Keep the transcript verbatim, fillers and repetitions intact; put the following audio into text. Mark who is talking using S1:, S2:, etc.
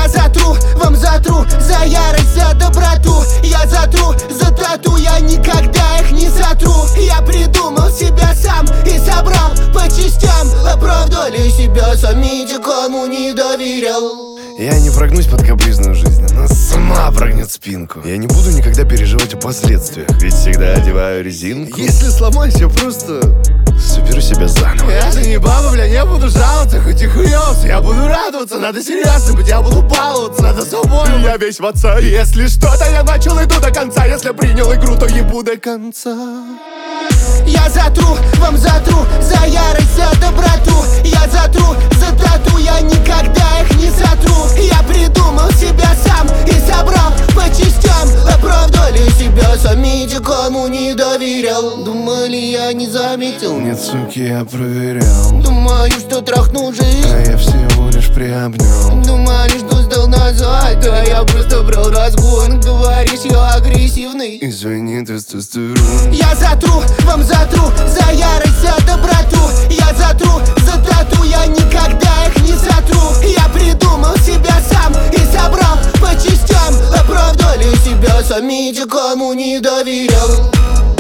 S1: Я затру, вам затру, за ярость, за доброту. Я затру, за тату, я никогда их не затру. Я придумал себя сам и собрал по частям. Оправдали себя сами, никому не доверял.
S2: Я не прогнусь под капризную жизнь, она сама прогнет спинку. Я не буду никогда переживать о последствиях, ведь всегда одеваю резинку. Если сломаюсь, я просто соберу себя заново.
S3: Я же не баба, бля, не буду жаловаться, хоть и хуёвся. Я буду радоваться, надо серьезно быть, я буду баловаться, надо собой. Я весь в отца, если что-то я начал, иду до конца. Если принял игру, то ебу до конца.
S1: Я затру, вам затру, за ярость, за доброту. Я затру, за тату, я никогда их не затру. Я придумал себя сам и собрал по частям. Оправдали себя сами, никому не доверял. Думали, я не заметил?
S2: Нет, суки, я проверял.
S1: Думаю, что трахнул жизнь,
S2: а я всего лишь приобнял.
S1: думали, что сдал назад, да я просто брал разгон. Говоришь, я агрессивный.
S2: Извини, тестостерон.
S1: Я затру, вам затру, за ярость, за доброту. Я затру, за тату, я никогда их не затру. Я придумал себя сам и собрал по частям. Оправдали себя сами, никому не доверял.